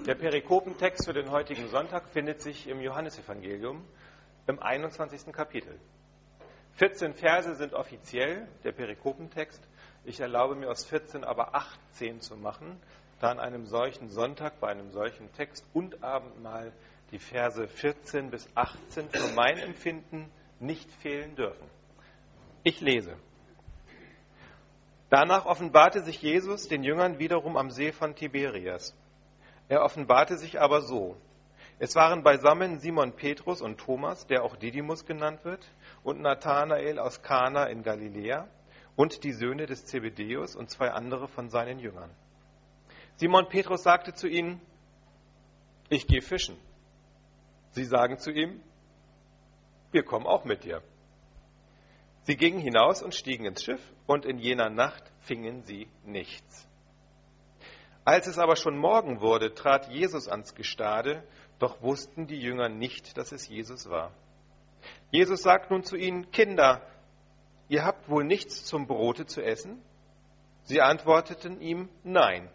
Der Perikopentext für den heutigen Sonntag findet sich im Johannesevangelium im 21. Kapitel. 14 Verse sind offiziell der Perikopentext. Ich erlaube mir aus 14 aber 18 zu machen, da an einem solchen Sonntag, bei einem solchen Text und Abendmahl die Verse 14 bis 18 für mein Empfinden nicht fehlen dürfen. Ich lese. Danach offenbarte sich Jesus den Jüngern wiederum am See von Tiberias. Er offenbarte sich aber so. Es waren beisammen Simon Petrus und Thomas, der auch Didymus genannt wird, und Nathanael aus Kana in Galiläa und die Söhne des Zebedäus und 2 andere von seinen Jüngern. Simon Petrus sagte zu ihnen, ich gehe fischen. Sie sagen zu ihm, wir kommen auch mit dir. Sie gingen hinaus und stiegen ins Schiff, und in jener Nacht fingen sie nichts. Als es aber schon Morgen wurde, trat Jesus ans Gestade, doch wussten die Jünger nicht, dass es Jesus war. Jesus sagt nun zu ihnen, Kinder, ihr habt wohl nichts zum Brote zu essen? Sie antworteten ihm, nein.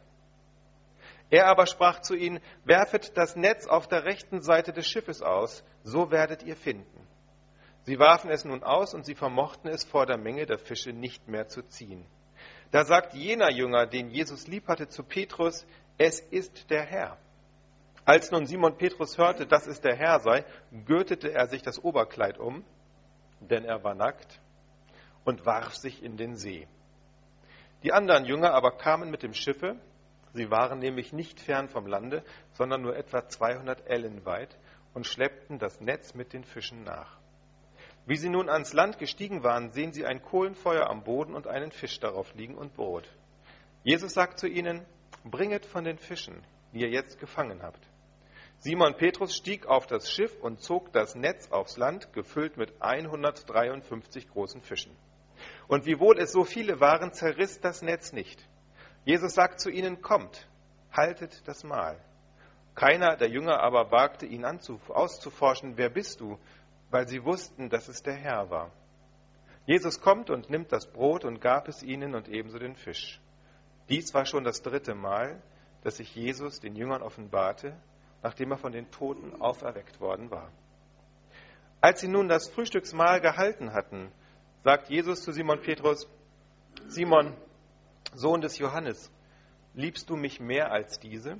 Er aber sprach zu ihnen, werfet das Netz auf der rechten Seite des Schiffes aus, so werdet ihr finden. Sie warfen es nun aus, und sie vermochten es vor der Menge der Fische nicht mehr zu ziehen. Da sagt jener Jünger, den Jesus lieb hatte, zu Petrus, es ist der Herr. Als nun Simon Petrus hörte, dass es der Herr sei, gürtete er sich das Oberkleid um, denn er war nackt, und warf sich in den See. Die anderen Jünger aber kamen mit dem Schiffe, sie waren nämlich nicht fern vom Lande, sondern nur etwa 200 Ellen weit, und schleppten das Netz mit den Fischen nach. Wie sie nun ans Land gestiegen waren, sehen sie ein Kohlenfeuer am Boden und einen Fisch darauf liegen und Brot. Jesus sagt zu ihnen, bringet von den Fischen, die ihr jetzt gefangen habt. Simon Petrus stieg auf das Schiff und zog das Netz aufs Land, gefüllt mit 153 großen Fischen. Und wiewohl es so viele waren, zerriss das Netz nicht. Jesus sagt zu ihnen, kommt, haltet das Mahl. Keiner der Jünger aber wagte ihn auszuforschen, wer bist du? Weil sie wussten, dass es der Herr war. Jesus kommt und nimmt das Brot und gab es ihnen und ebenso den Fisch. Dies war schon das 3. Mal, dass sich Jesus den Jüngern offenbarte, nachdem er von den Toten auferweckt worden war. Als sie nun das Frühstücksmahl gehalten hatten, sagt Jesus zu Simon Petrus, Simon, Sohn des Johannes, liebst du mich mehr als diese?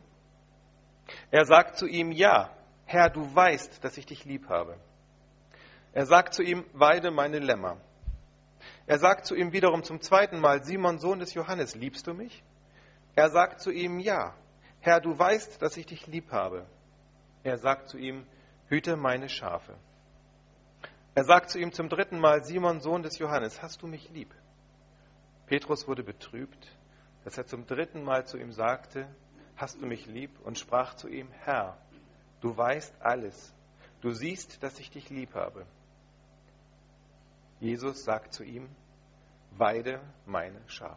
Er sagt zu ihm, ja, Herr, du weißt, dass ich dich lieb habe. Er sagt zu ihm, weide meine Lämmer. Er sagt zu ihm wiederum zum 2. Mal, Simon, Sohn des Johannes, liebst du mich? Er sagt zu ihm, ja, Herr, du weißt, dass ich dich lieb habe. Er sagt zu ihm, hüte meine Schafe. Er sagt zu ihm zum 3. Mal, Simon, Sohn des Johannes, hast du mich lieb? Petrus wurde betrübt, dass er zum 3. Mal zu ihm sagte, hast du mich lieb? Und sprach zu ihm, Herr, du weißt alles. Du siehst, dass ich dich lieb habe. Jesus sagt zu ihm, weide meine Schafe.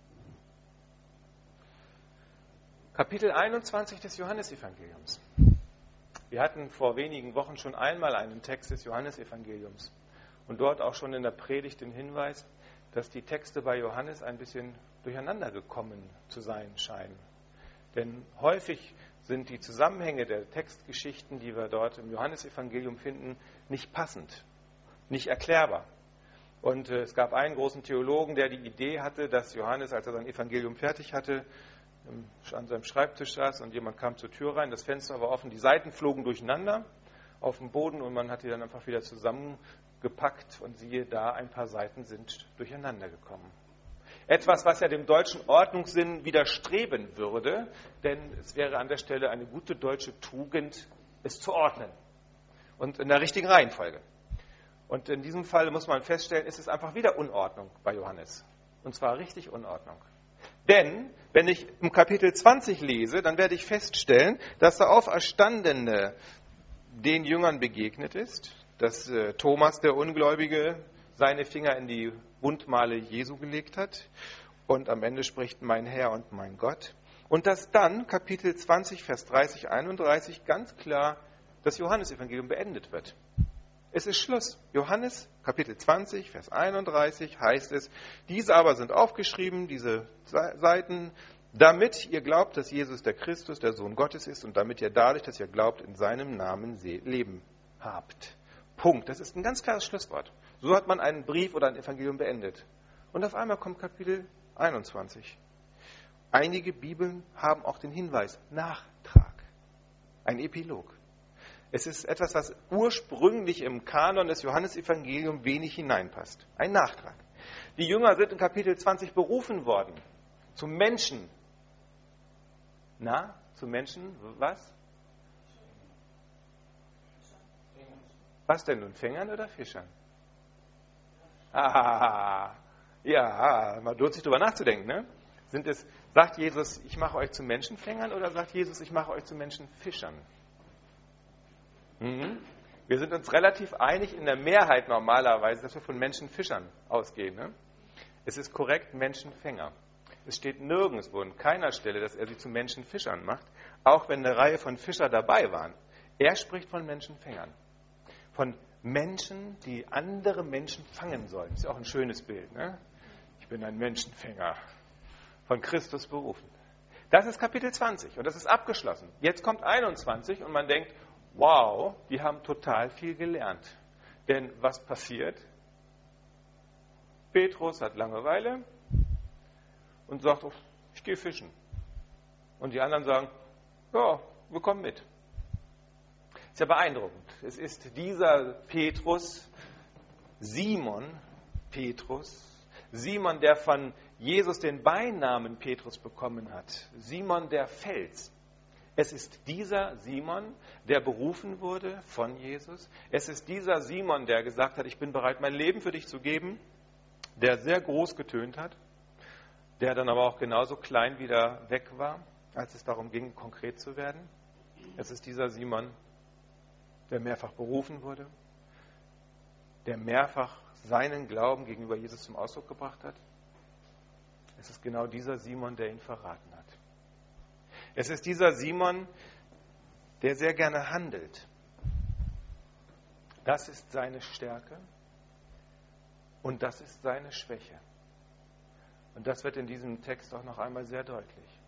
Kapitel 21 des Johannesevangeliums. Wir hatten vor wenigen Wochen schon einmal einen Text des Johannesevangeliums und dort auch schon in der Predigt den Hinweis, dass die Texte bei Johannes ein bisschen durcheinander gekommen zu sein scheinen. Denn häufig sind die Zusammenhänge der Textgeschichten, die wir dort im Johannesevangelium finden, nicht passend, nicht erklärbar. Und es gab einen großen Theologen, der die Idee hatte, dass Johannes, als er sein Evangelium fertig hatte, an seinem Schreibtisch saß und jemand kam zur Tür rein, das Fenster war offen, die Seiten flogen durcheinander auf dem Boden und man hat die dann einfach wieder zusammengepackt und siehe da, ein paar Seiten sind durcheinander gekommen. Etwas, was ja dem deutschen Ordnungssinn widerstreben würde, denn es wäre an der Stelle eine gute deutsche Tugend, es zu ordnen und in der richtigen Reihenfolge. Und in diesem Fall muss man feststellen, ist es einfach wieder Unordnung bei Johannes. Und zwar richtig Unordnung. Denn, wenn ich im Kapitel 20 lese, dann werde ich feststellen, dass der Auferstandene den Jüngern begegnet ist, dass Thomas, der Ungläubige, seine Finger in die Wundmale Jesu gelegt hat und am Ende spricht mein Herr und mein Gott. Und dass dann, Kapitel 20, Vers 30, 31, ganz klar das Johannesevangelium beendet wird. Es ist Schluss. Johannes, Kapitel 20, Vers 31 heißt es, diese aber sind aufgeschrieben, diese Seiten, damit ihr glaubt, dass Jesus der Christus, der Sohn Gottes ist und damit ihr dadurch, dass ihr glaubt, in seinem Namen Leben habt. Punkt. Das ist ein ganz klares Schlusswort. So hat man einen Brief oder ein Evangelium beendet. Und auf einmal kommt Kapitel 21. Einige Bibeln haben auch den Hinweis, Nachtrag, ein Epilog. Es ist etwas, was ursprünglich im Kanon des Johannesevangeliums wenig hineinpasst. Ein Nachtrag. Die Jünger sind in Kapitel 20 berufen worden. Zum Menschen. Na, zum Menschen, was? Was denn nun, Fängern oder Fischern? Ah, ja, man lohnt sich drüber nachzudenken, ne? Sagt Jesus, ich mache euch zu Menschenfängern oder sagt Jesus, ich mache euch zu Menschenfischern? Wir sind uns relativ einig in der Mehrheit normalerweise, dass wir von Menschenfischern ausgehen. Ne? Es ist korrekt Menschenfänger. Es steht nirgendwo in keiner Stelle, dass er sie zu Menschenfischern macht, auch wenn eine Reihe von Fischer dabei waren. Er spricht von Menschenfängern. Von Menschen, die andere Menschen fangen sollen. Das ist ja auch ein schönes Bild. Ne? Ich bin ein Menschenfänger, von Christus berufen. Das ist Kapitel 20 und das ist abgeschlossen. Jetzt kommt 21 und man denkt, wow, die haben total viel gelernt. Denn was passiert? Petrus hat Langeweile und sagt, ich gehe fischen. Und die anderen sagen, ja, wir kommen mit. Ist ja beeindruckend. Es ist dieser Petrus, Simon Petrus, Simon, der von Jesus den Beinamen Petrus bekommen hat. Simon der Fels. Es ist dieser Simon, der berufen wurde von Jesus. Es ist dieser Simon, der gesagt hat, ich bin bereit, mein Leben für dich zu geben, der sehr groß getönt hat, der dann aber auch genauso klein wieder weg war, als es darum ging, konkret zu werden. Es ist dieser Simon, der mehrfach berufen wurde, der mehrfach seinen Glauben gegenüber Jesus zum Ausdruck gebracht hat. Es ist genau dieser Simon, der ihn verraten hat. Es ist dieser Simon, der sehr gerne handelt. Das ist seine Stärke und das ist seine Schwäche. Und das wird in diesem Text auch noch einmal sehr deutlich.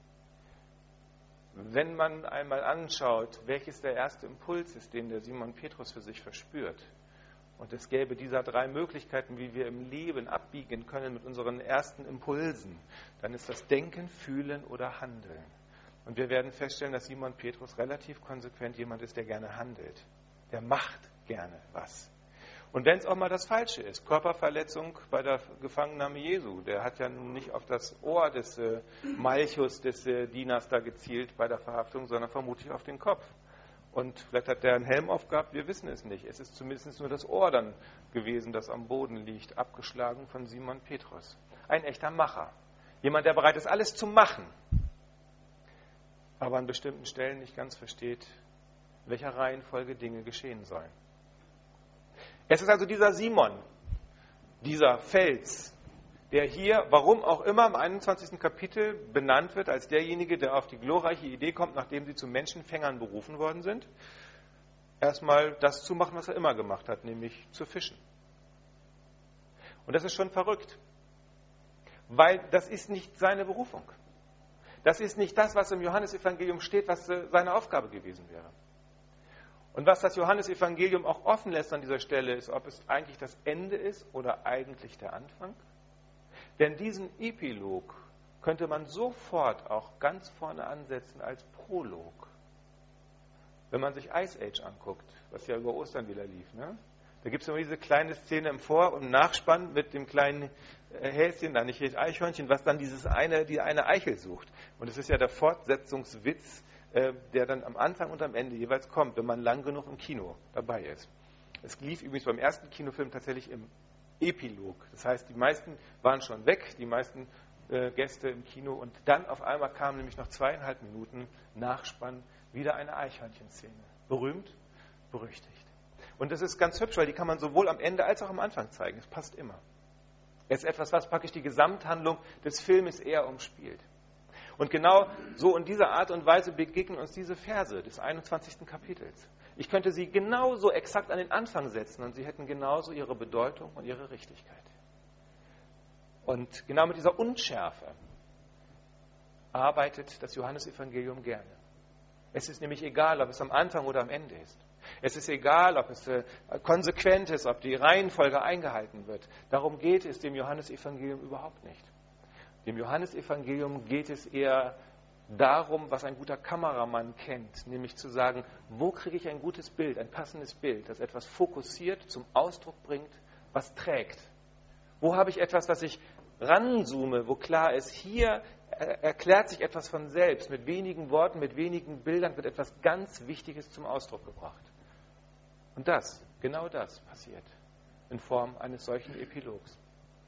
Wenn man einmal anschaut, welches der erste Impuls ist, den der Simon Petrus für sich verspürt, und es gäbe dieser 3 Möglichkeiten, wie wir im Leben abbiegen können mit unseren ersten Impulsen, dann ist das Denken, Fühlen oder Handeln. Und wir werden feststellen, dass Simon Petrus relativ konsequent jemand ist, der gerne handelt. Der macht gerne was. Und wenn es auch mal das Falsche ist, Körperverletzung bei der Gefangennahme Jesu, der hat ja nicht auf das Ohr des Malchus, des Dieners da gezielt bei der Verhaftung, sondern vermutlich auf den Kopf. Und vielleicht hat der einen Helm aufgehabt, wir wissen es nicht. Es ist zumindest nur das Ohr dann gewesen, das am Boden liegt, abgeschlagen von Simon Petrus. Ein echter Macher. Jemand, der bereit ist, alles zu machen, aber an bestimmten Stellen nicht ganz versteht, in welcher Reihenfolge Dinge geschehen sollen. Es ist also dieser Simon, dieser Fels, der hier, warum auch immer, im 21. Kapitel benannt wird als derjenige, der auf die glorreiche Idee kommt, nachdem sie zu Menschenfängern berufen worden sind, erstmal das zu machen, was er immer gemacht hat, nämlich zu fischen. Und das ist schon verrückt, weil das ist nicht seine Berufung. Das ist nicht das, was im Johannesevangelium steht, was seine Aufgabe gewesen wäre. Und was das Johannesevangelium auch offen lässt an dieser Stelle, ist, ob es eigentlich das Ende ist oder eigentlich der Anfang. Denn diesen Epilog könnte man sofort auch ganz vorne ansetzen als Prolog. Wenn man sich Ice Age anguckt, was ja über Ostern wieder lief, ne? Da gibt es immer diese kleine Szene im Vor- und Nachspann mit dem kleinen Häschen, da nicht Eichhörnchen, was dann die eine Eichel sucht. Und es ist ja der Fortsetzungswitz, der dann am Anfang und am Ende jeweils kommt, wenn man lang genug im Kino dabei ist. Es lief übrigens beim ersten Kinofilm tatsächlich im Epilog. Das heißt, die meisten waren schon weg, die meisten Gäste im Kino, und dann auf einmal kam nämlich noch 2,5 Minuten Nachspann wieder eine Eichhörnchen-Szene. Berühmt, berüchtigt. Und das ist ganz hübsch, weil die kann man sowohl am Ende als auch am Anfang zeigen. Es passt immer. Es ist etwas, was praktisch die Gesamthandlung des Filmes eher umspielt. Und genau so in dieser Art und Weise begegnen uns diese Verse des 21. Kapitels. Ich könnte sie genauso exakt an den Anfang setzen und sie hätten genauso ihre Bedeutung und ihre Richtigkeit. Und genau mit dieser Unschärfe, arbeitet das Johannesevangelium gerne. Es ist nämlich egal, ob es am Anfang oder am Ende ist. Es ist egal, ob es konsequent ist, ob die Reihenfolge eingehalten wird. Darum geht es dem Johannesevangelium überhaupt nicht. Dem Johannesevangelium geht es eher darum, was ein guter Kameramann kennt, nämlich zu sagen, wo kriege ich ein gutes Bild, ein passendes Bild, das etwas fokussiert, zum Ausdruck bringt, was trägt. Wo habe ich etwas, das ich ranzoome, wo klar ist, hier erklärt sich etwas von selbst, mit wenigen Worten, mit wenigen Bildern wird etwas ganz Wichtiges zum Ausdruck gebracht. Und genau das passiert in Form eines solchen Epilogs.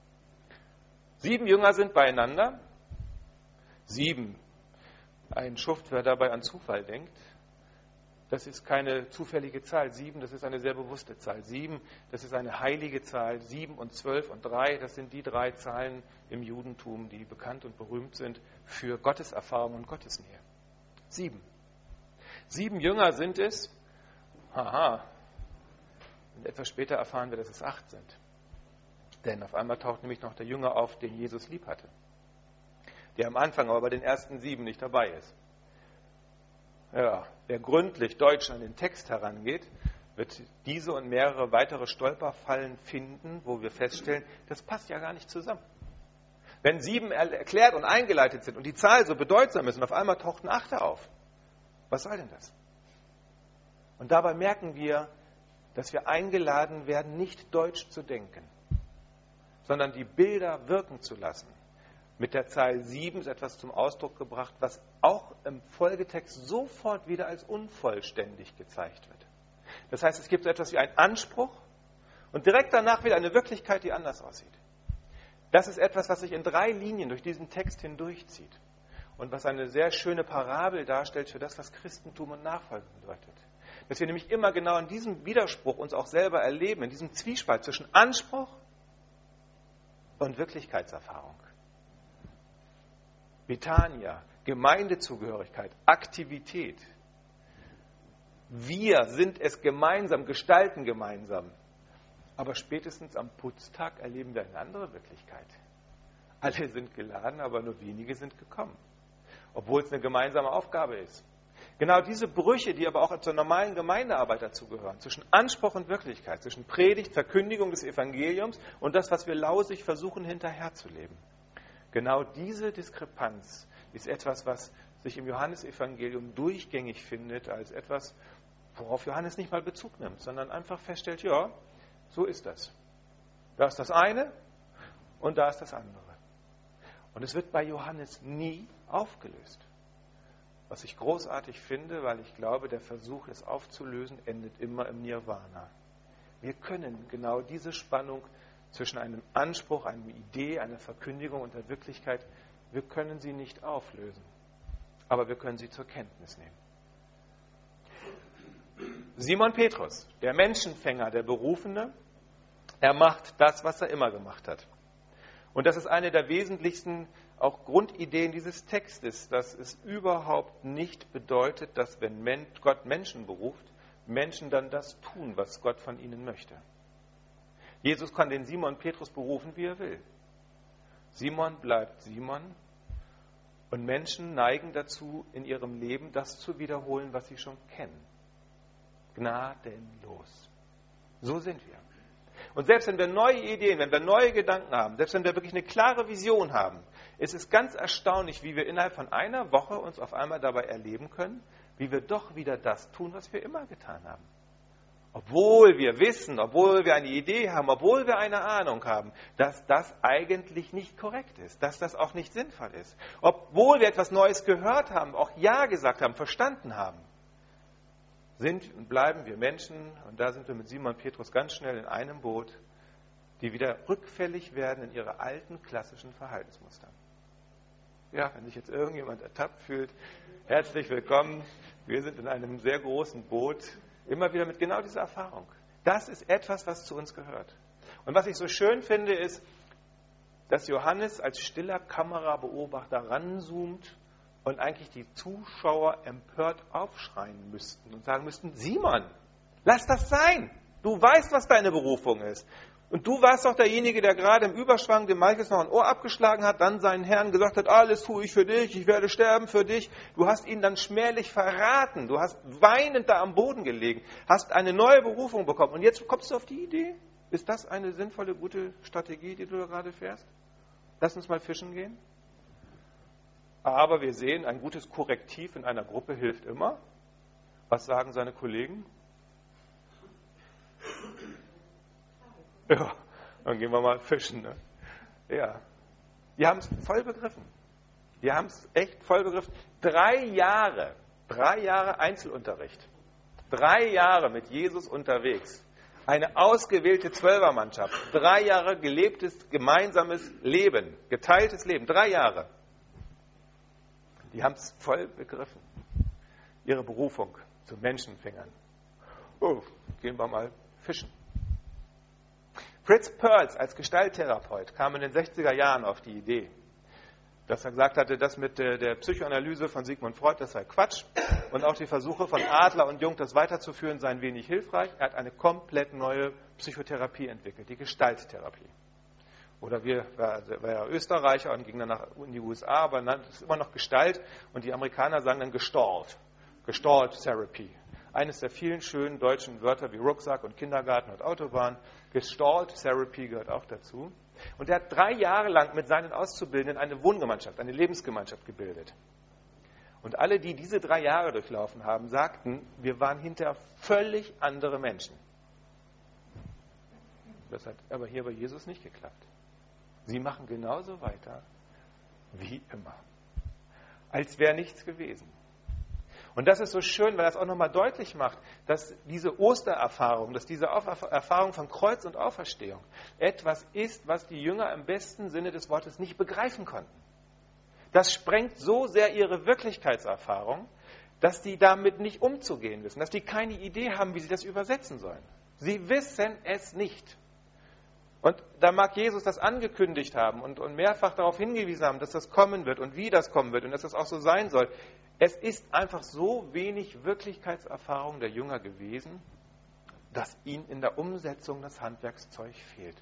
7 Jünger sind beieinander. 7. Ein Schuft, wer dabei an Zufall denkt, das ist keine zufällige Zahl. 7, das ist eine sehr bewusste Zahl. 7, das ist eine heilige Zahl. 7 und 12 und 3, das sind die 3 Zahlen im Judentum, die bekannt und berühmt sind für Gotteserfahrung und Gottesnähe. 7. 7 Jünger sind es. Und etwas später erfahren wir, dass es 8 sind. Denn auf einmal taucht nämlich noch der Jünger auf, den Jesus lieb hatte. Der am Anfang aber bei den ersten 7 nicht dabei ist. Ja, wer gründlich deutsch an den Text herangeht, wird diese und mehrere weitere Stolperfallen finden, wo wir feststellen, das passt ja gar nicht zusammen. Wenn 7 erklärt und eingeleitet sind und die Zahl so bedeutsam ist und auf einmal taucht ein 8 auf, was soll denn das? Und dabei merken wir, dass wir eingeladen werden, nicht deutsch zu denken, sondern die Bilder wirken zu lassen. Mit der Zahl 7 ist etwas zum Ausdruck gebracht, was auch im Folgetext sofort wieder als unvollständig gezeigt wird. Das heißt, es gibt so etwas wie einen Anspruch und direkt danach wieder eine Wirklichkeit, die anders aussieht. Das ist etwas, was sich in 3 Linien durch diesen Text hindurchzieht und was eine sehr schöne Parabel darstellt für das, was Christentum und Nachfolge bedeutet. Dass wir nämlich immer genau in diesem Widerspruch uns auch selber erleben, in diesem Zwiespalt zwischen Anspruch und Wirklichkeitserfahrung. Betania, Gemeindezugehörigkeit, Aktivität. Wir sind es gemeinsam, gestalten gemeinsam. Aber spätestens am Putztag erleben wir eine andere Wirklichkeit. Alle sind geladen, aber nur wenige sind gekommen. Obwohl es eine gemeinsame Aufgabe ist. Genau diese Brüche, die aber auch zur normalen Gemeindearbeit dazugehören, zwischen Anspruch und Wirklichkeit, zwischen Predigt, Verkündigung des Evangeliums und das, was wir lausig versuchen hinterherzuleben. Genau diese Diskrepanz ist etwas, was sich im Johannesevangelium durchgängig findet, als etwas, worauf Johannes nicht mal Bezug nimmt, sondern einfach feststellt, ja, so ist das. Da ist das eine und da ist das andere. Und es wird bei Johannes nie aufgelöst. Was ich großartig finde, weil ich glaube, der Versuch, es aufzulösen, endet immer im Nirvana. Wir können genau diese Spannung zwischen einem Anspruch, einer Idee, einer Verkündigung und der Wirklichkeit, wir können sie nicht auflösen. Aber wir können sie zur Kenntnis nehmen. Simon Petrus, der Menschenfänger, der Berufene, er macht das, was er immer gemacht hat. Und das ist eine der wesentlichsten auch Grundideen dieses Textes, dass es überhaupt nicht bedeutet, dass wenn Gott Menschen beruft, Menschen dann das tun, was Gott von ihnen möchte. Jesus kann den Simon Petrus berufen, wie er will. Simon bleibt Simon und Menschen neigen dazu, in ihrem Leben das zu wiederholen, was sie schon kennen. Gnadenlos. So sind wir. Und selbst wenn wir neue Ideen, wenn wir neue Gedanken haben, selbst wenn wir wirklich eine klare Vision haben, ist es ganz erstaunlich, wie wir innerhalb von einer Woche uns auf einmal dabei erleben können, wie wir doch wieder das tun, was wir immer getan haben. Obwohl wir wissen, obwohl wir eine Idee haben, obwohl wir eine Ahnung haben, dass das eigentlich nicht korrekt ist, dass das auch nicht sinnvoll ist. Obwohl wir etwas Neues gehört haben, auch Ja gesagt haben, verstanden haben, sind und bleiben wir Menschen, und da sind wir mit Simon Petrus ganz schnell in einem Boot, die wieder rückfällig werden in ihre alten klassischen Verhaltensmuster. Ja, wenn sich jetzt irgendjemand ertappt fühlt, herzlich willkommen. Wir sind in einem sehr großen Boot, immer wieder mit genau dieser Erfahrung. Das ist etwas, was zu uns gehört. Und was ich so schön finde, ist, dass Johannes als stiller Kamerabeobachter ranzoomt und eigentlich die Zuschauer empört aufschreien müssten und sagen müssten, Simon, lass das sein. Du weißt, was deine Berufung ist. Und du warst doch derjenige, der gerade im Überschwang dem Malchus noch ein Ohr abgeschlagen hat, dann seinen Herrn gesagt hat, alles tue ich für dich, ich werde sterben für dich. Du hast ihn dann schmählich verraten, du hast weinend da am Boden gelegen, hast eine neue Berufung bekommen. Und jetzt kommst du auf die Idee? Ist das eine sinnvolle, gute Strategie, die du da gerade fährst? Lass uns mal fischen gehen. Aber wir sehen, ein gutes Korrektiv in einer Gruppe hilft immer. Was sagen seine Kollegen? Ja, dann gehen wir mal fischen. Ne? Ja, die haben es voll begriffen. Die haben es echt voll begriffen. 3 Jahre Einzelunterricht. 3 Jahre mit Jesus unterwegs. Eine ausgewählte Zwölfermannschaft. 3 Jahre gelebtes, gemeinsames Leben. Geteiltes Leben. 3 Jahre. Die haben es voll begriffen. Ihre Berufung zu Menschenfängern. Oh, gehen wir mal fischen. Fritz Perls als Gestalttherapeut kam in den 60er Jahren auf die Idee, dass er gesagt hatte, das mit der Psychoanalyse von Sigmund Freud, das sei Quatsch. Und auch die Versuche von Adler und Jung, das weiterzuführen, seien wenig hilfreich. Er hat eine komplett neue Psychotherapie entwickelt, die Gestalttherapie. Oder war ja Österreicher und ging dann in die USA, aber das ist immer noch Gestalt. Und die Amerikaner sagen dann Gestalt. Gestalt Therapy. Eines der vielen schönen deutschen Wörter wie Rucksack und Kindergarten und Autobahn. Gestalt Therapy gehört auch dazu. Und er hat 3 Jahre lang mit seinen Auszubildenden eine Wohngemeinschaft, eine Lebensgemeinschaft gebildet. Und alle, die diese 3 Jahre durchlaufen haben, sagten, wir waren hinterher völlig andere Menschen. Das hat aber hier bei Jesus nicht geklappt. Sie machen genauso weiter wie immer. Als wäre nichts gewesen. Und das ist so schön, weil das auch nochmal deutlich macht, dass diese Ostererfahrung, dass diese Erfahrung von Kreuz und Auferstehung etwas ist, was die Jünger im besten Sinne des Wortes nicht begreifen konnten. Das sprengt so sehr ihre Wirklichkeitserfahrung, dass die damit nicht umzugehen wissen, dass die keine Idee haben, wie sie das übersetzen sollen. Sie wissen es nicht. Und da mag Jesus das angekündigt haben und mehrfach darauf hingewiesen haben, dass das kommen wird und wie das kommen wird und dass das auch so sein soll. Es ist einfach so wenig Wirklichkeitserfahrung der Jünger gewesen, dass ihnen in der Umsetzung das Handwerkszeug fehlt.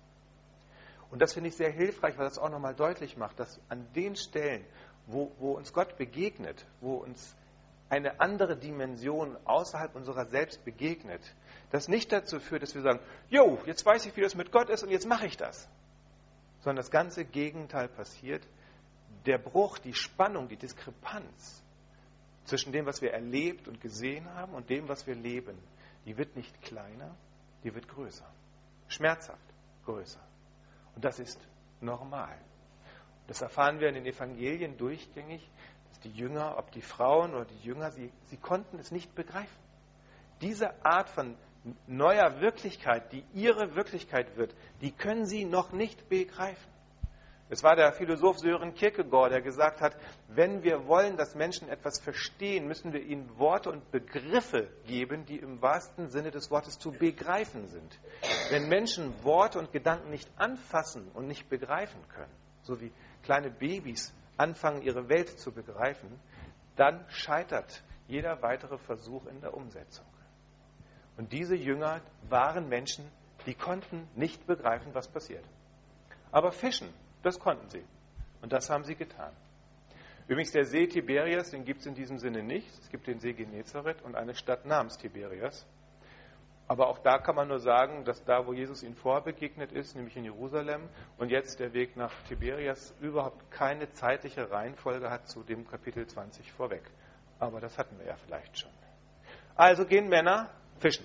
Und das finde ich sehr hilfreich, weil das auch nochmal deutlich macht, dass an den Stellen, wo uns Gott begegnet, wo uns eine andere Dimension außerhalb unserer selbst begegnet, das nicht dazu führt, dass wir sagen, jo, jetzt weiß ich, wie das mit Gott ist und jetzt mache ich das. Sondern das ganze Gegenteil passiert. Der Bruch, die Spannung, die Diskrepanz zwischen dem, was wir erlebt und gesehen haben und dem, was wir leben, die wird nicht kleiner, die wird größer. Schmerzhaft größer. Und das ist normal. Das erfahren wir in den Evangelien durchgängig, dass die Jünger, ob die Frauen oder die Jünger, sie konnten es nicht begreifen. Diese Art von neuer Wirklichkeit, die ihre Wirklichkeit wird, die können sie noch nicht begreifen. Es war der Philosoph Sören Kierkegaard, der gesagt hat, wenn wir wollen, dass Menschen etwas verstehen, müssen wir ihnen Worte und Begriffe geben, die im wahrsten Sinne des Wortes zu begreifen sind. Wenn Menschen Worte und Gedanken nicht anfassen und nicht begreifen können, so wie kleine Babys anfangen, ihre Welt zu begreifen, dann scheitert jeder weitere Versuch in der Umsetzung. Und diese Jünger waren Menschen, die konnten nicht begreifen, was passiert. Aber fischen, das konnten sie. Und das haben sie getan. Übrigens, der See Tiberias, den gibt es in diesem Sinne nicht. Es gibt den See Genezareth und eine Stadt namens Tiberias. Aber auch da kann man nur sagen, dass da, wo Jesus ihnen vorher begegnet ist, nämlich in Jerusalem, und jetzt der Weg nach Tiberias überhaupt keine zeitliche Reihenfolge hat zu dem Kapitel 20 vorweg. Aber das hatten wir ja vielleicht schon. Also gehen Männer fischen.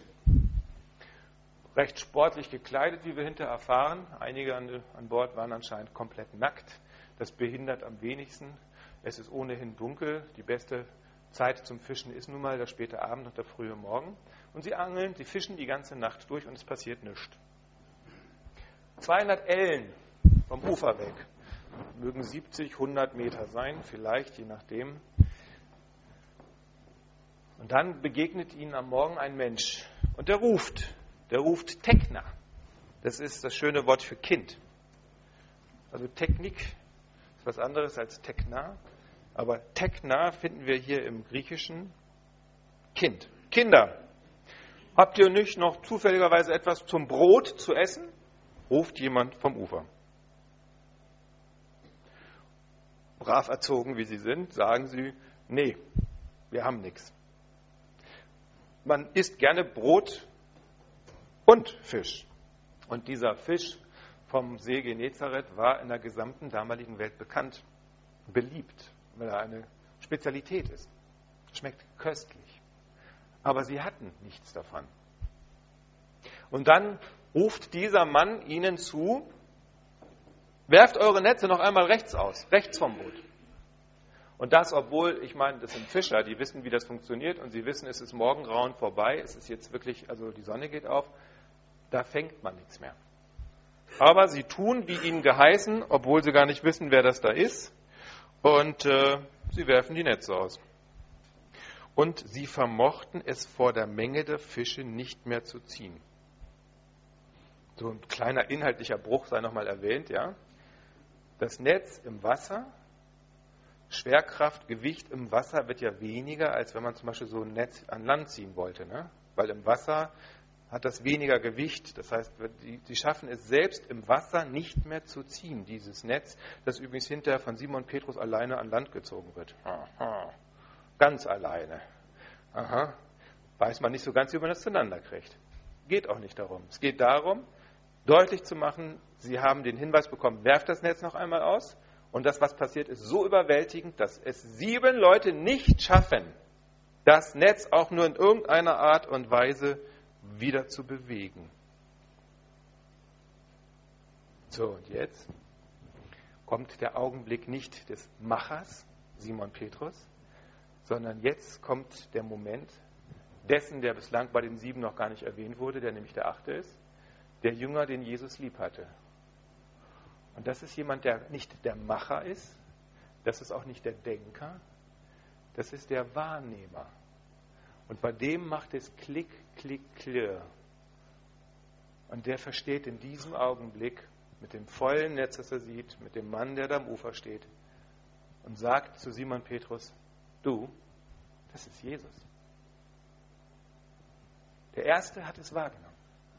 Recht sportlich gekleidet, wie wir hinterher erfahren. Einige an Bord waren anscheinend komplett nackt. Das behindert am wenigsten. Es ist ohnehin dunkel. Die beste Zeit zum Fischen ist nun mal der späte Abend und der frühe Morgen. Und sie angeln, sie fischen die ganze Nacht durch und es passiert nichts. 200 Ellen vom Ufer weg. Mögen 70, 100 Meter sein, vielleicht, je nachdem. Und dann begegnet ihnen am Morgen ein Mensch. Und der ruft Tekna. Das ist das schöne Wort für Kind. Also Technik ist was anderes als Tekna. Aber Tekna finden wir hier im Griechischen Kind. Kinder, habt ihr nicht noch zufälligerweise etwas zum Brot zu essen? ruft jemand vom Ufer. Brav erzogen wie sie sind, sagen sie, nee, wir haben nichts. Man isst gerne Brot und Fisch. Und dieser Fisch vom See Genezareth war in der gesamten damaligen Welt bekannt, beliebt, weil er eine Spezialität ist. Schmeckt köstlich. Aber sie hatten nichts davon. Und dann ruft dieser Mann ihnen zu, werft eure Netze noch einmal rechts aus, rechts vom Boot. Und das, obwohl, ich meine, das sind Fischer, die wissen, wie das funktioniert und sie wissen, es ist Morgengrauen vorbei, es ist jetzt wirklich, also die Sonne geht auf, da fängt man nichts mehr. Aber sie tun, wie ihnen geheißen, obwohl sie gar nicht wissen, wer das da ist, und sie werfen die Netze aus. Und sie vermochten es vor der Menge der Fische nicht mehr zu ziehen. So ein kleiner inhaltlicher Bruch sei nochmal erwähnt, ja. Das Netz im Wasser, Schwerkraft, Gewicht im Wasser wird ja weniger, als wenn man zum Beispiel so ein Netz an Land ziehen wollte, ne? Weil im Wasser hat das weniger Gewicht. Das heißt, die schaffen es selbst im Wasser nicht mehr zu ziehen, dieses Netz, das übrigens hinterher von Simon Petrus alleine an Land gezogen wird. Aha. Ganz alleine. Aha. Weiß man nicht so ganz, wie man das zueinander kriegt. Geht auch nicht darum. Es geht darum, deutlich zu machen, sie haben den Hinweis bekommen, werft das Netz noch einmal aus. Und das, was passiert, ist so überwältigend, dass es 7 Leute nicht schaffen, das Netz auch nur in irgendeiner Art und Weise wieder zu bewegen. So, und jetzt kommt der Augenblick nicht des Machers, Simon Petrus, sondern jetzt kommt der Moment dessen, der bislang bei den 7 noch gar nicht erwähnt wurde, der nämlich der 8. ist, der Jünger, den Jesus lieb hatte. Und das ist jemand, der nicht der Macher ist, das ist auch nicht der Denker, das ist der Wahrnehmer. Und bei dem macht es Klick, Klick, Klirr. Und der versteht in diesem Augenblick, mit dem vollen Netz, das er sieht, mit dem Mann, der da am Ufer steht, und sagt zu Simon Petrus, du, das ist Jesus. Der Erste hat es wahrgenommen.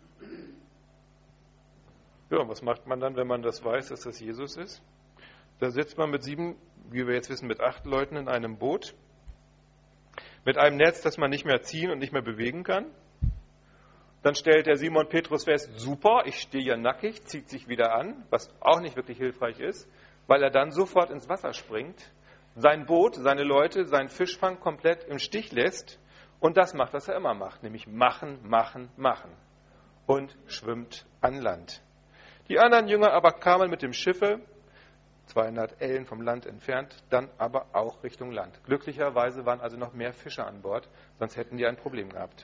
Ja, was macht man dann, wenn man das weiß, dass das Jesus ist? Da sitzt man mit 7, wie wir jetzt wissen, mit 8 Leuten in einem Boot, mit einem Netz, das man nicht mehr ziehen und nicht mehr bewegen kann. Dann stellt der Simon Petrus fest, super, ich stehe ja nackig, zieht sich wieder an, was auch nicht wirklich hilfreich ist, weil er dann sofort ins Wasser springt, sein Boot, seine Leute, seinen Fischfang komplett im Stich lässt und das macht, was er immer macht, nämlich machen, machen, machen und schwimmt an Land. Die anderen Jünger aber kamen mit dem Schiffe, 200 Ellen vom Land entfernt, dann aber auch Richtung Land. Glücklicherweise waren also noch mehr Fischer an Bord, sonst hätten die ein Problem gehabt.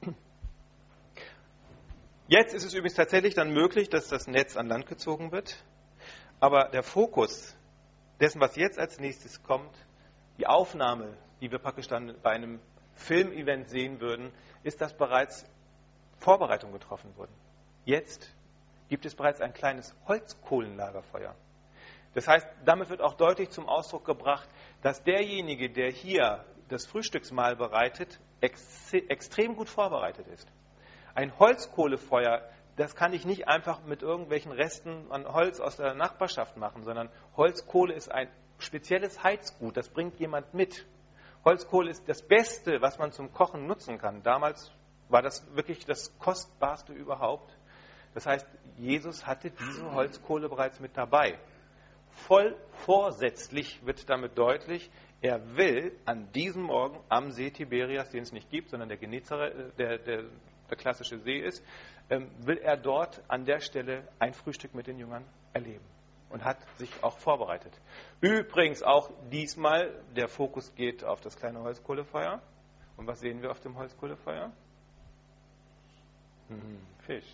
Jetzt ist es übrigens tatsächlich dann möglich, dass das Netz an Land gezogen wird, aber der Fokus dessen, was jetzt als nächstes kommt, die Aufnahme, die wir praktisch dann bei einem Filmevent sehen würden, ist, dass bereits Vorbereitungen getroffen wurden. Jetzt gibt es bereits ein kleines Holzkohlenlagerfeuer. Das heißt, damit wird auch deutlich zum Ausdruck gebracht, dass derjenige, der hier das Frühstücksmahl bereitet, extrem gut vorbereitet ist. Ein Holzkohlefeuer, das kann ich nicht einfach mit irgendwelchen Resten an Holz aus der Nachbarschaft machen, sondern Holzkohle ist ein spezielles Heizgut, das bringt jemand mit. Holzkohle ist das Beste, was man zum Kochen nutzen kann. Damals war das wirklich das Kostbarste überhaupt. Das heißt, Jesus hatte diese Holzkohle bereits mit dabei. Voll vorsätzlich wird damit deutlich, er will an diesem Morgen am See Tiberias, den es nicht gibt, sondern der Genezareth, der klassische See ist, will er dort an der Stelle ein Frühstück mit den Jüngern erleben und hat sich auch vorbereitet. Übrigens auch diesmal, der Fokus geht auf das kleine Holzkohlefeuer. Und was sehen wir auf dem Holzkohlefeuer? Fisch.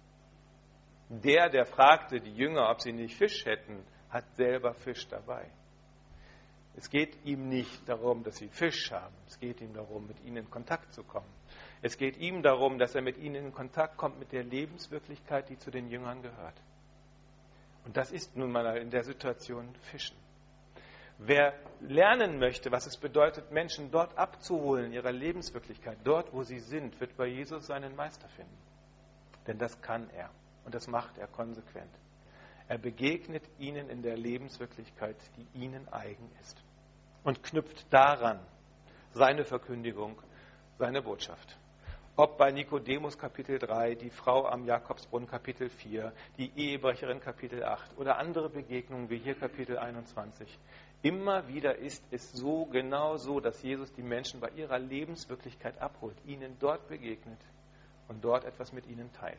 Der fragte die Jünger, ob sie nicht Fisch hätten, hat selber Fisch dabei. Es geht ihm nicht darum, dass sie Fisch haben. Es geht ihm darum, mit ihnen in Kontakt zu kommen. Es geht ihm darum, dass er mit ihnen in Kontakt kommt mit der Lebenswirklichkeit, die zu den Jüngern gehört. Und das ist nun mal in der Situation Fischen. Wer lernen möchte, was es bedeutet, Menschen dort abzuholen in ihrer Lebenswirklichkeit, dort, wo sie sind, wird bei Jesus seinen Meister finden. Denn das kann er. Und das macht er konsequent. Er begegnet ihnen in der Lebenswirklichkeit, die ihnen eigen ist. Und knüpft daran seine Verkündigung, seine Botschaft. Ob bei Nikodemus Kapitel 3, die Frau am Jakobsbrunnen Kapitel 4, die Ehebrecherin Kapitel 8 oder andere Begegnungen wie hier Kapitel 21. Immer wieder ist es so, genau so, dass Jesus die Menschen bei ihrer Lebenswirklichkeit abholt, ihnen dort begegnet und dort etwas mit ihnen teilt.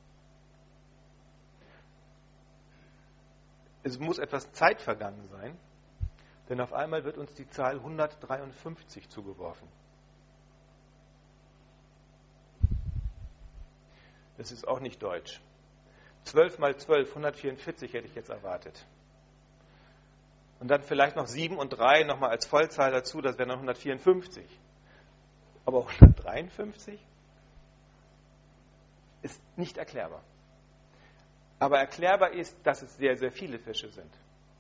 Es muss etwas Zeit vergangen sein, denn auf einmal wird uns die Zahl 153 zugeworfen. Das ist auch nicht deutsch. 12 mal 12, 144 hätte ich jetzt erwartet. Und dann vielleicht noch 7 und 3 nochmal als Vollzahl dazu, das wären dann 154. Aber 153 ist nicht erklärbar. Aber erklärbar ist, dass es sehr, sehr viele Fische sind.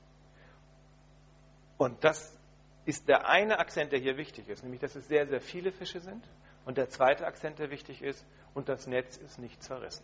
Und das ist der eine Akzent, der hier wichtig ist, nämlich, dass es sehr, sehr viele Fische sind. Und der zweite Akzent, der wichtig ist, und das Netz ist nicht zerrissen.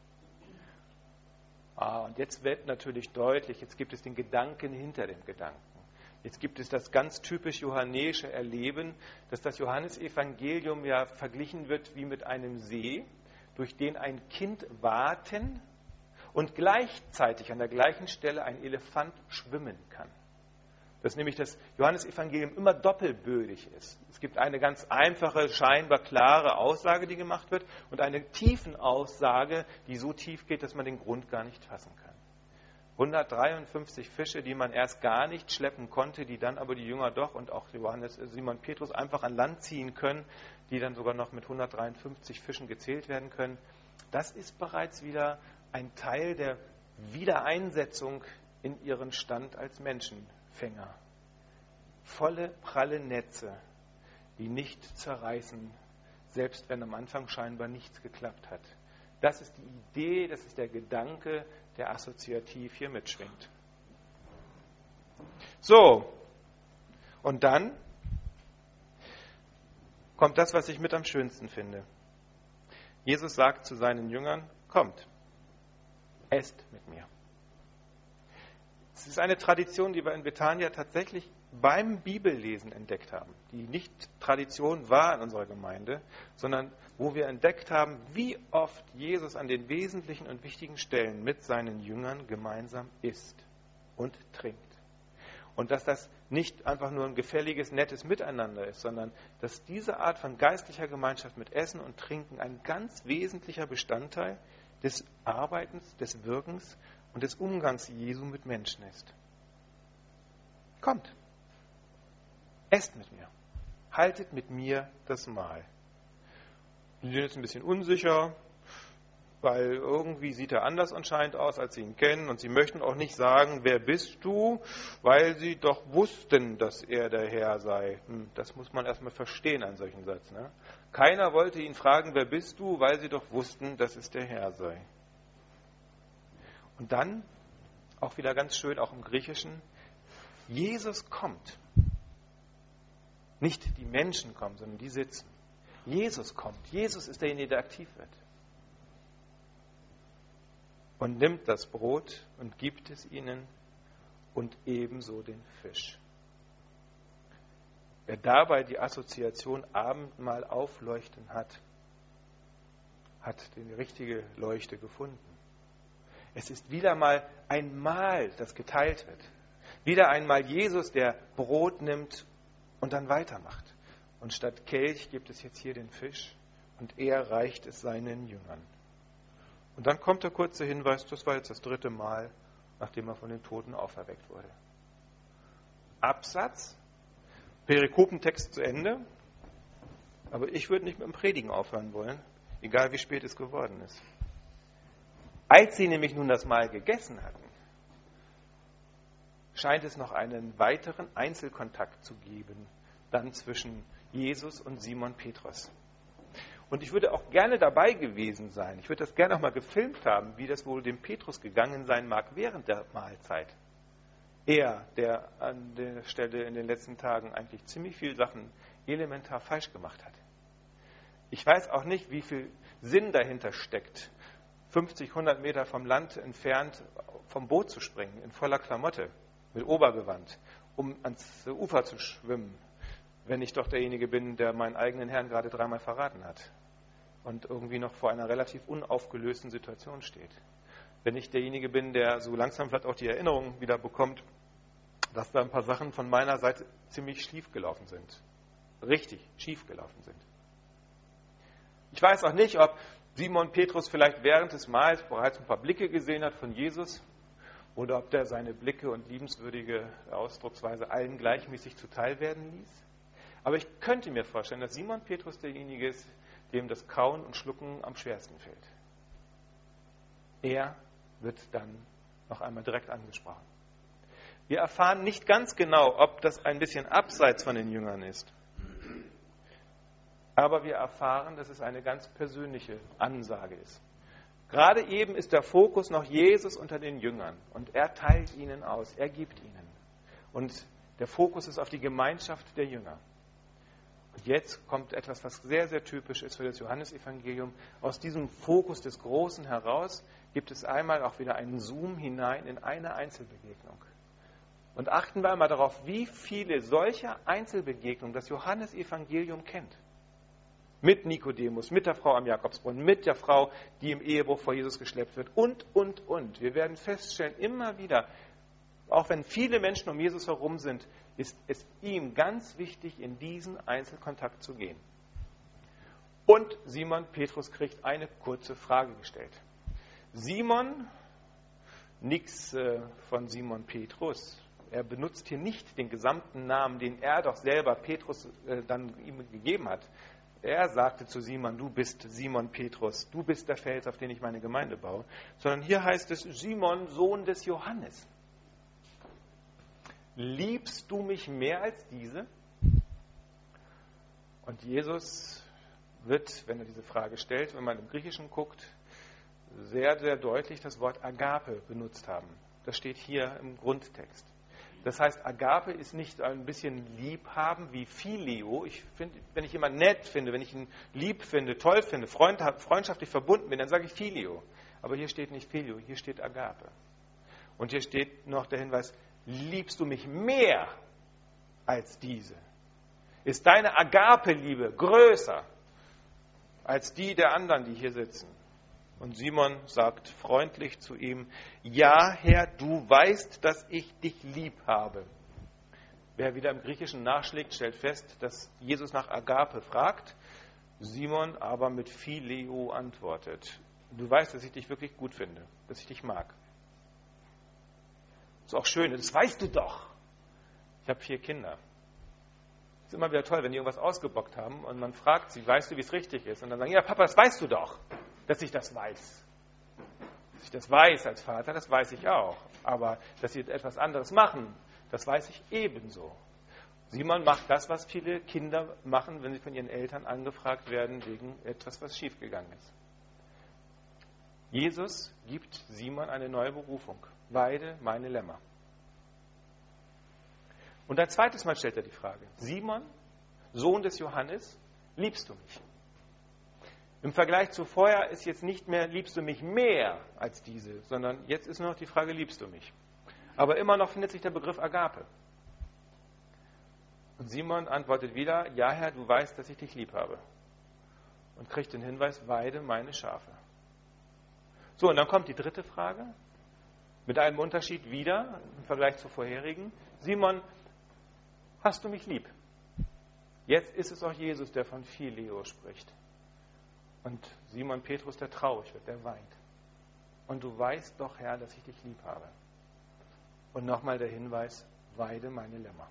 Und jetzt wird natürlich deutlich, jetzt gibt es den Gedanken hinter dem Gedanken. Jetzt gibt es das ganz typisch johannäische Erleben, dass das Johannesevangelium ja verglichen wird wie mit einem See, durch den ein Kind waten und gleichzeitig an der gleichen Stelle ein Elefant schwimmen kann. Dass nämlich das Johannesevangelium immer doppelbödig ist. Es gibt eine ganz einfache, scheinbar klare Aussage, die gemacht wird, und eine Tiefenaussage, die so tief geht, dass man den Grund gar nicht fassen kann. 153 Fische, die man erst gar nicht schleppen konnte, die dann aber die Jünger doch und auch Simon Petrus einfach an Land ziehen können, die dann sogar noch mit 153 Fischen gezählt werden können. Das ist bereits wieder ein Teil der Wiedereinsetzung in ihren Stand als Menschenfänger. Volle, pralle Netze, die nicht zerreißen, selbst wenn am Anfang scheinbar nichts geklappt hat. Das ist die Idee, das ist der Gedanke, der assoziativ hier mitschwingt. So, und dann kommt das, was ich mit am schönsten finde. Jesus sagt zu seinen Jüngern, kommt, esst mit mir. Es ist eine Tradition, die wir in Bethanien tatsächlich beim Bibellesen entdeckt haben, die nicht Tradition war in unserer Gemeinde, sondern wo wir entdeckt haben, wie oft Jesus an den wesentlichen und wichtigen Stellen mit seinen Jüngern gemeinsam isst und trinkt. Und dass das nicht einfach nur ein gefälliges, nettes Miteinander ist, sondern dass diese Art von geistlicher Gemeinschaft mit Essen und Trinken ein ganz wesentlicher Bestandteil des Arbeitens, des Wirkens und des Umgangs Jesu mit Menschen ist. Kommt, esst mit mir, haltet mit mir das Mahl. Die sind jetzt ein bisschen unsicher, weil irgendwie sieht er anders anscheinend aus, als sie ihn kennen. Und sie möchten auch nicht sagen, wer bist du, weil sie doch wussten, dass er der Herr sei. Das muss man erstmal verstehen, einen solchen Satz. Ne? Keiner wollte ihn fragen, wer bist du, weil sie doch wussten, dass es der Herr sei. Und dann, auch wieder ganz schön, auch im Griechischen, Jesus kommt. Nicht die Menschen kommen, sondern die sitzen. Jesus kommt. Jesus ist derjenige, der aktiv wird. Und nimmt das Brot und gibt es ihnen und ebenso den Fisch. Wer dabei die Assoziation Abendmahl aufleuchten hat, hat die richtige Leuchte gefunden. Es ist wieder mal ein Mahl, das geteilt wird. Wieder einmal Jesus, der Brot nimmt und dann weitermacht. Und statt Kelch gibt es jetzt hier den Fisch und er reicht es seinen Jüngern. Und dann kommt der kurze Hinweis, das war jetzt das 3. Mal, nachdem er von den Toten auferweckt wurde. Absatz, Perikopentext zu Ende, aber ich würde nicht mit dem Predigen aufhören wollen, egal wie spät es geworden ist. Als sie nämlich nun das Mahl gegessen hatten, scheint es noch einen weiteren Einzelkontakt zu geben, dann zwischen Jesus und Simon Petrus. Und ich würde auch gerne dabei gewesen sein. Ich würde das gerne auch mal gefilmt haben, wie das wohl dem Petrus gegangen sein mag während der Mahlzeit. Er, der an der Stelle in den letzten Tagen eigentlich ziemlich viele Sachen elementar falsch gemacht hat. Ich weiß auch nicht, wie viel Sinn dahinter steckt, 50, 100 Meter vom Land entfernt vom Boot zu springen, in voller Klamotte, mit Obergewand, um ans Ufer zu schwimmen, wenn ich doch derjenige bin, der meinen eigenen Herrn gerade 3-mal verraten hat und irgendwie noch vor einer relativ unaufgelösten Situation steht. Wenn ich derjenige bin, der so langsam vielleicht auch die Erinnerung wieder bekommt, dass da ein paar Sachen von meiner Seite ziemlich schief gelaufen sind. Richtig schief gelaufen sind. Ich weiß auch nicht, ob Simon Petrus vielleicht während des Mahls bereits ein paar Blicke gesehen hat von Jesus oder ob der seine Blicke und liebenswürdige Ausdrucksweise allen gleichmäßig zuteil werden ließ. Aber ich könnte mir vorstellen, dass Simon Petrus derjenige ist, dem das Kauen und Schlucken am schwersten fällt. Er wird dann noch einmal direkt angesprochen. Wir erfahren nicht ganz genau, ob das ein bisschen abseits von den Jüngern ist. Aber wir erfahren, dass es eine ganz persönliche Ansage ist. Gerade eben ist der Fokus noch Jesus unter den Jüngern und er teilt ihnen aus, er gibt ihnen. Und der Fokus ist auf die Gemeinschaft der Jünger. Und jetzt kommt etwas, was sehr, sehr typisch ist für das Johannesevangelium. Aus diesem Fokus des Großen heraus gibt es einmal auch wieder einen Zoom hinein in eine Einzelbegegnung. Und achten wir einmal darauf, wie viele solcher Einzelbegegnungen das Johannesevangelium kennt. Mit Nikodemus, mit der Frau am Jakobsbrunnen, mit der Frau, die im Ehebruch vor Jesus geschleppt wird und. Wir werden feststellen, immer wieder, auch wenn viele Menschen um Jesus herum sind, ist es ihm ganz wichtig, in diesen Einzelkontakt zu gehen. Und Simon Petrus kriegt eine kurze Frage gestellt. Simon, nichts von Simon Petrus. Er benutzt hier nicht den gesamten Namen, den er doch selber Petrus dann ihm gegeben hat. Er sagte zu Simon, du bist Simon Petrus, du bist der Fels, auf den ich meine Gemeinde baue. Sondern hier heißt es, Simon, Sohn des Johannes. Liebst du mich mehr als diese? Und Jesus wird, wenn er diese Frage stellt, wenn man im Griechischen guckt, sehr, sehr deutlich das Wort Agape benutzt haben. Das steht hier im Grundtext. Das heißt, Agape ist nicht ein bisschen Liebhaben wie Phileo. Ich finde, wenn ich jemanden nett finde, wenn ich ihn lieb finde, toll finde, freundschaftlich verbunden bin, dann sage ich Phileo. Aber hier steht nicht Phileo, hier steht Agape. Und hier steht noch der Hinweis, liebst du mich mehr als diese? Ist deine Agape-Liebe größer als die der anderen, die hier sitzen? Und Simon sagt freundlich zu ihm, ja, Herr, du weißt, dass ich dich lieb habe. Wer wieder im Griechischen nachschlägt, stellt fest, dass Jesus nach Agape fragt, Simon aber mit Phileo antwortet. Du weißt, dass ich dich wirklich gut finde, dass ich dich mag. Ist auch schön, das weißt du doch. Ich habe 4 Kinder. Ist immer wieder toll, wenn die irgendwas ausgebockt haben und man fragt sie, weißt du, wie es richtig ist? Und dann sagen, ja, Papa, das weißt du doch. Dass ich das weiß. Dass ich das weiß als Vater, das weiß ich auch. Aber dass sie etwas anderes machen, das weiß ich ebenso. Simon macht das, was viele Kinder machen, wenn sie von ihren Eltern angefragt werden wegen etwas, was schiefgegangen ist. Jesus gibt Simon eine neue Berufung. Weide meine Lämmer. Und ein zweites Mal stellt er die Frage, Simon, Sohn des Johannes, liebst du mich? Im Vergleich zu vorher ist jetzt nicht mehr, liebst du mich mehr als diese, sondern jetzt ist nur noch die Frage, liebst du mich? Aber immer noch findet sich der Begriff Agape. Und Simon antwortet wieder, ja Herr, du weißt, dass ich dich lieb habe. Und kriegt den Hinweis, weide meine Schafe. So, und dann kommt die dritte Frage, mit einem Unterschied wieder im Vergleich zur vorherigen. Simon, hast du mich lieb? Jetzt ist es auch Jesus, der von Phileo spricht. Und Simon Petrus, der traurig wird, der weint. Und du weißt doch, Herr, dass ich dich lieb habe. Und nochmal der Hinweis, weide meine Lämmer.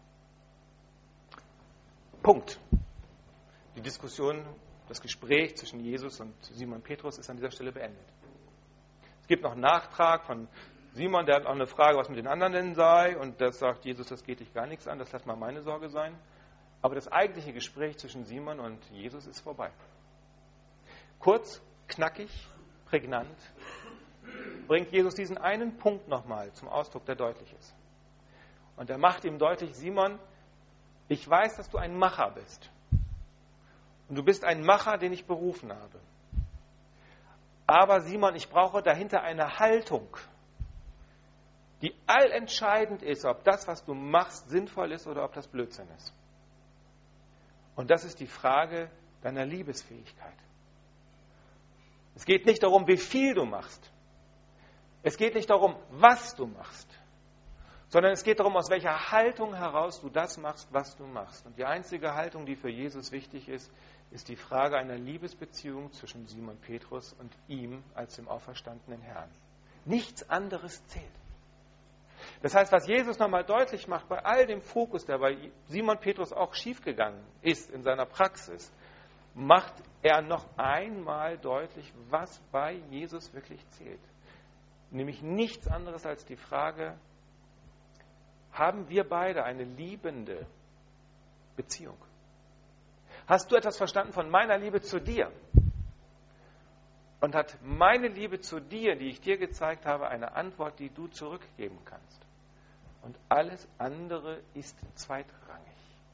Punkt. Die Diskussion, das Gespräch zwischen Jesus und Simon Petrus ist an dieser Stelle beendet. Es gibt noch einen Nachtrag von Simon, der hat auch eine Frage, was mit den anderen denn sei. Und das sagt Jesus, das geht dich gar nichts an, das lass mal meine Sorge sein. Aber das eigentliche Gespräch zwischen Simon und Jesus ist vorbei. Kurz, knackig, prägnant, bringt Jesus diesen einen Punkt nochmal zum Ausdruck, der deutlich ist. Und er macht ihm deutlich, Simon, ich weiß, dass du ein Macher bist. Und du bist ein Macher, den ich berufen habe. Aber Simon, ich brauche dahinter eine Haltung, die allentscheidend ist, ob das, was du machst, sinnvoll ist oder ob das Blödsinn ist. Und das ist die Frage deiner Liebesfähigkeit. Es geht nicht darum, wie viel du machst. Es geht nicht darum, was du machst. Sondern es geht darum, aus welcher Haltung heraus du das machst, was du machst. Und die einzige Haltung, die für Jesus wichtig ist, ist die Frage einer Liebesbeziehung zwischen Simon Petrus und ihm als dem auferstandenen Herrn. Nichts anderes zählt. Das heißt, was Jesus nochmal deutlich macht, bei all dem Fokus, der bei Simon Petrus auch schiefgegangen ist in seiner Praxis, macht er noch einmal deutlich, was bei Jesus wirklich zählt. Nämlich nichts anderes als die Frage, haben wir beide eine liebende Beziehung? Hast du etwas verstanden von meiner Liebe zu dir? Und hat meine Liebe zu dir, die ich dir gezeigt habe, eine Antwort, die du zurückgeben kannst? Und alles andere ist zweitrangig.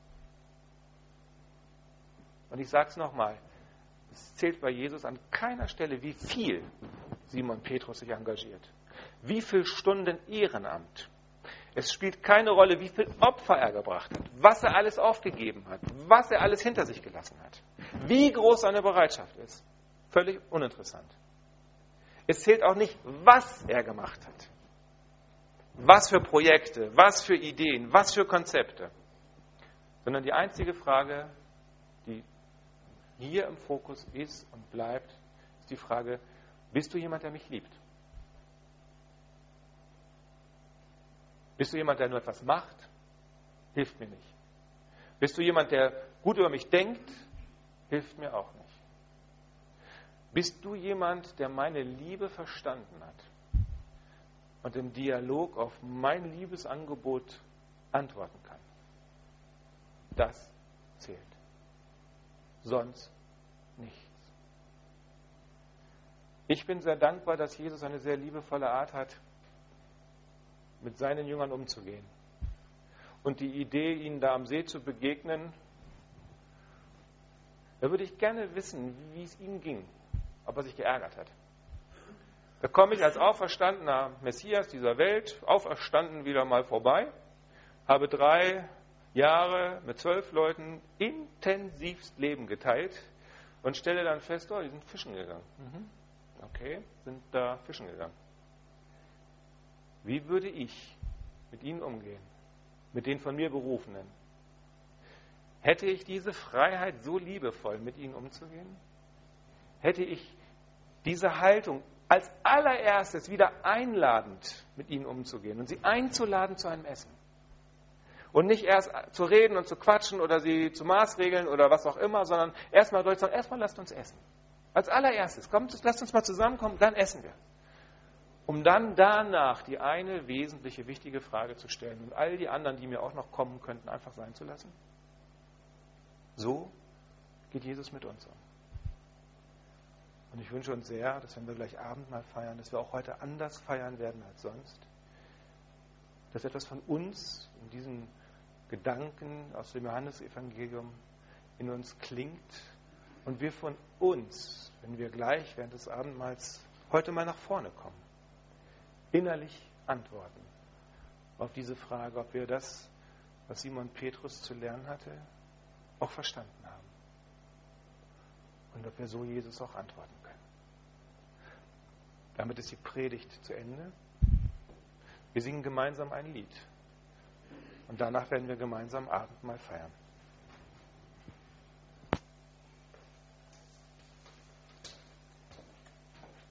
Und ich sage es nochmal, es zählt bei Jesus an keiner Stelle, wie viel Simon Petrus sich engagiert. Wie viele Stunden Ehrenamt. Es spielt keine Rolle, wie viel Opfer er gebracht hat, was er alles aufgegeben hat, was er alles hinter sich gelassen hat, wie groß seine Bereitschaft ist. Völlig uninteressant. Es zählt auch nicht, was er gemacht hat. Was für Projekte, was für Ideen, was für Konzepte. Sondern die einzige Frage, die hier im Fokus ist und bleibt, ist die Frage, bist du jemand, der mich liebt? Bist du jemand, der nur etwas macht? Hilft mir nicht. Bist du jemand, der gut über mich denkt? Hilft mir auch nicht. Bist du jemand, der meine Liebe verstanden hat und im Dialog auf mein Liebesangebot antworten kann? Das zählt. Sonst nichts. Ich bin sehr dankbar, dass Jesus eine sehr liebevolle Art hat, mit seinen Jüngern umzugehen. Und die Idee, ihnen da am See zu begegnen, da würde ich gerne wissen, wie es ihm ging, ob er sich geärgert hat. Da komme ich als auferstandener Messias dieser Welt, auferstanden wieder mal vorbei, habe 3 Jahre mit 12 Leuten intensivst Leben geteilt und stelle dann fest, oh, die sind fischen gegangen. Okay, sind da fischen gegangen. Wie würde ich mit ihnen umgehen? Mit den von mir Berufenen? Hätte ich diese Freiheit, so liebevoll mit ihnen umzugehen? Hätte ich diese Haltung als allererstes wieder einladend mit ihnen umzugehen und sie einzuladen zu einem Essen? Und nicht erst zu reden und zu quatschen oder sie zu maßregeln oder was auch immer, sondern erstmal lasst uns essen. Als allererstes, kommt, lasst uns mal zusammenkommen, dann essen wir. Um dann danach die eine wesentliche, wichtige Frage zu stellen und all die anderen, die mir auch noch kommen könnten, einfach sein zu lassen. So geht Jesus mit uns um. Und ich wünsche uns sehr, dass wenn wir gleich Abendmahl feiern, dass wir auch heute anders feiern werden als sonst. Dass etwas von uns in diesen Gedanken aus dem Johannesevangelium in uns klingt und wir von uns, wenn wir gleich während des Abendmahls heute mal nach vorne kommen, innerlich antworten auf diese Frage, ob wir das, was Simon Petrus zu lernen hatte, auch verstanden haben. Und ob wir so Jesus auch antworten können. Damit ist die Predigt zu Ende. Wir singen gemeinsam ein Lied. Und danach werden wir gemeinsam Abendmahl feiern.